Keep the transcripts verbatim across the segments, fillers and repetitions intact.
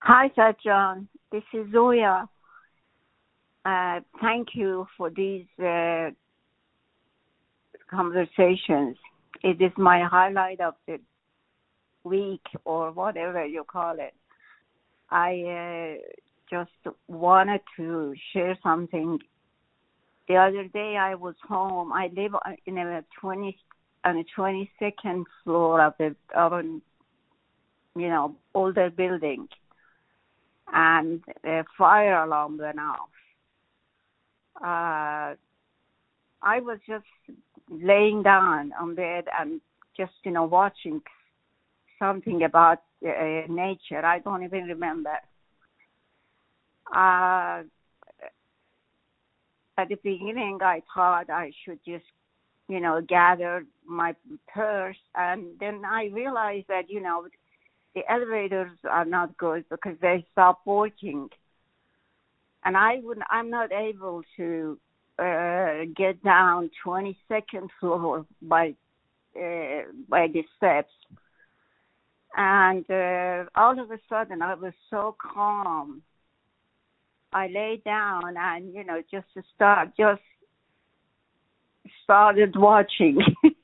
Hi, Sajjan. This is Zoya. Uh, thank you for these uh, conversations. It is my highlight of the week or whatever you call it. I uh, just wanted to share something. The other day I was home. I live in a twenty on a twenty-second floor of a of a you know older building, and the fire alarm went off. Uh, I was just laying down on bed and just, you know, watching something about uh, nature. I don't even remember. Uh, at the beginning, I thought I should just, you know, gather my purse, and then I realized that, you know, the elevators are not good because they stop working, and I would, I'm not able to uh, get down twenty-second floor by uh, by the steps. And uh, all of a sudden, I was so calm. I lay down and, you know, just to start, just started watching.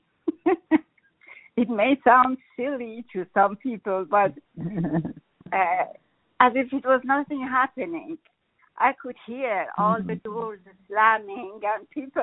It may sound silly to some people, but uh, as if it was nothing happening. I could hear all the doors slamming and people.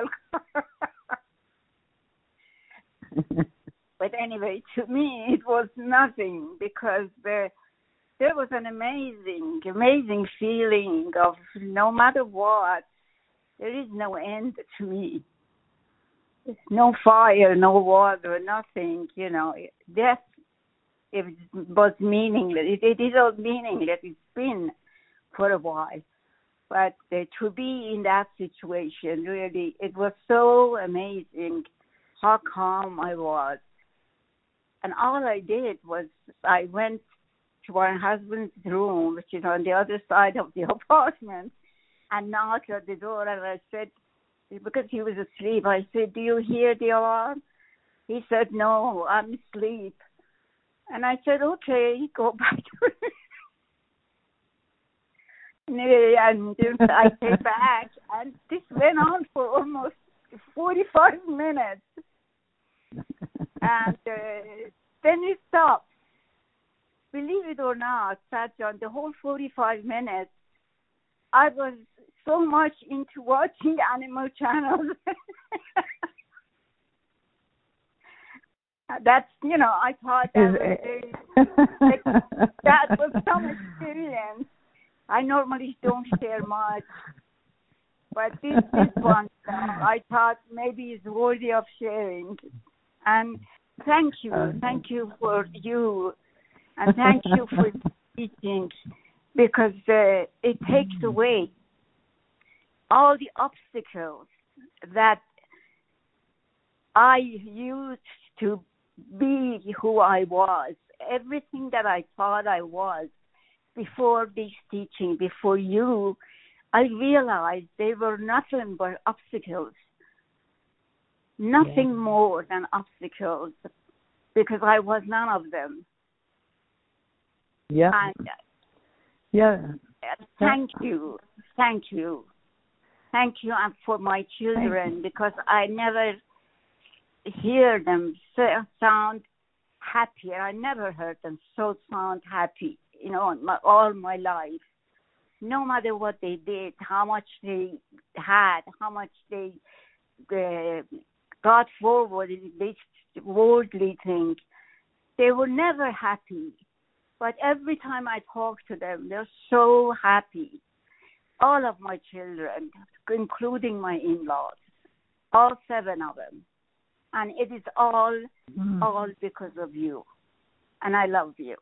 But anyway, to me, it was nothing because the, there was an amazing, amazing feeling of no matter what, there is no end to me. No fire, no water, nothing, you know. Death, it was meaningless. It, it is all meaningless. It's been for a while. But uh, to be in that situation, really, it was so amazing how calm I was. And all I did was I went to my husband's room, which is on the other side of the apartment, and knocked at the door, and I said, because he was asleep, I said, "Do you hear the alarm?" He said, "No, I'm asleep." And I said, "Okay, go back to and I came back, and this went on for almost forty-five minutes. And uh, then it stopped. Believe it or not, Sajjan, the whole forty-five minutes, I was so much into watching animal channels. That's, you know, I thought that was, a, that was some experience. I normally don't share much, but this, this one, uh, I thought maybe is worthy of sharing. And thank you, thank you for you, and thank you for teaching, because uh, it takes away all the obstacles that I used to be who I was, everything that I thought I was before this teaching, before you. I realized they were nothing but obstacles, nothing yeah. more than obstacles, because I was none of them. Yeah. And yeah. Thank you, thank you, thank you, and for my children, because I never hear them sound happy. I never heard them so sound happy, you know, my, all my life. No matter what they did, how much they had, how much they uh, got forward in this worldly thing, they were never happy. But every time I talk to them, they're so happy. All of my children, including my in-laws, all seven of them. And it is all, mm. all because of you. And I love you.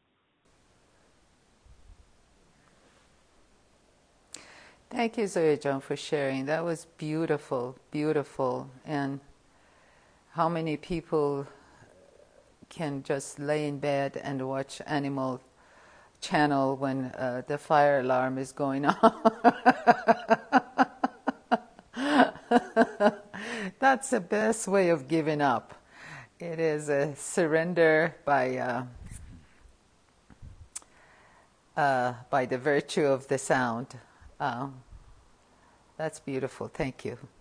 Thank you, Zoya Joan, for sharing. That was beautiful, beautiful. And how many people can just lay in bed and watch Animal Channel when uh, the fire alarm is going on? That's the best way of giving up. It is a surrender by uh, uh, by the virtue of the sound. Um, that's beautiful. Thank you.